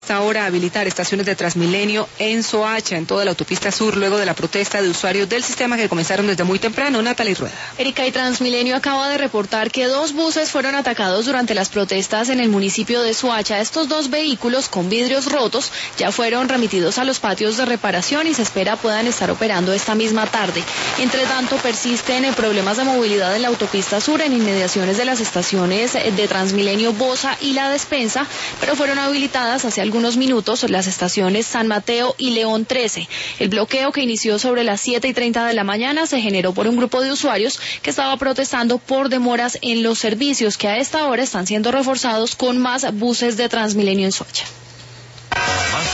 esta hora habilitar estaciones de Transmilenio en Soacha, en toda la autopista sur, luego de la protesta de usuarios del sistema que comenzaron desde muy temprano. Natalie Rueda. Erika, y Transmilenio acaba de reportar que 2 buses fueron atacados durante las protestas en el municipio de Soacha. Estos 2 vehículos con vidrios rotos ya fueron remitidos a los patios de reparación y se espera puedan estar operando esta misma tarde. Entre tanto, persisten problemas de movilidad en la autopista sur en inmediaciones de las estaciones de Transmilenio Bosa y La Despensa, pero fueron habilitadas hace algunos minutos las estaciones San Mateo y León 13. El bloqueo, que inició sobre las 7:30 de la mañana, se generó por un grupo de usuarios que estaba protestando por demoras en los servicios, que a esta hora están siendo reforzados con más buses de Transmilenio en Soacha.